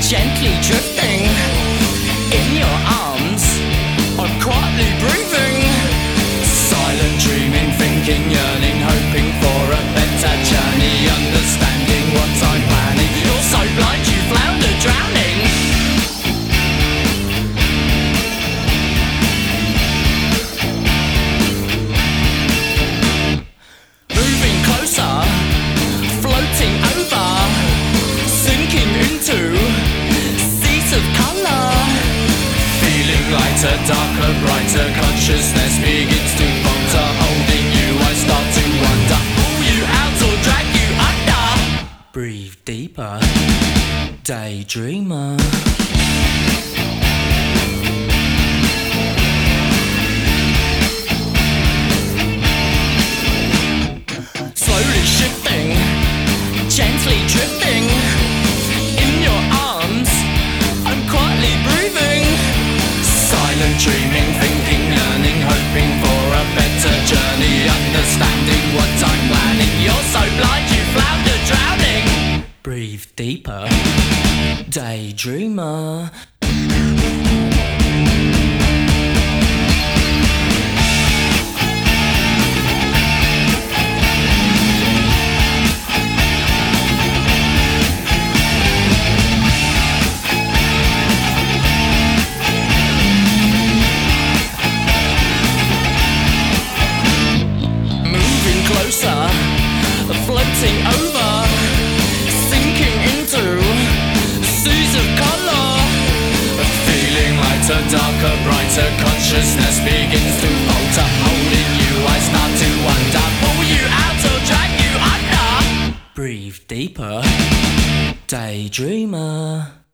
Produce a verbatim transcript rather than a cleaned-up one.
gently drifting in your arms. I'm quietly breathing, silent dreaming, thinking, yearning, hoping for a better journey, understanding what I'm planning. You're so blind you flounder, drowning. Moving closer, floating over, sinking into seas of colour. Feeling lighter, darker, brighter, consciousness begins to falter. Holding you, I start to wonder, pull you out or drag you under. Breathe deeper, daydreamer. Slowly shifting, gently drifting in your arms. I'm quietly breathing, silent dreaming, thinking, yearning, hoping for a better journey, understanding what I'm planning. You're so blind you flounder, drowning. Breathe deeper, daydreamer. Closer, floating over, sinking into seas of colour. Feeling lighter, darker, brighter, consciousness begins to falter. Holding you, I start to wonder, pull you out or drag you under. Breathe deeper, daydreamer.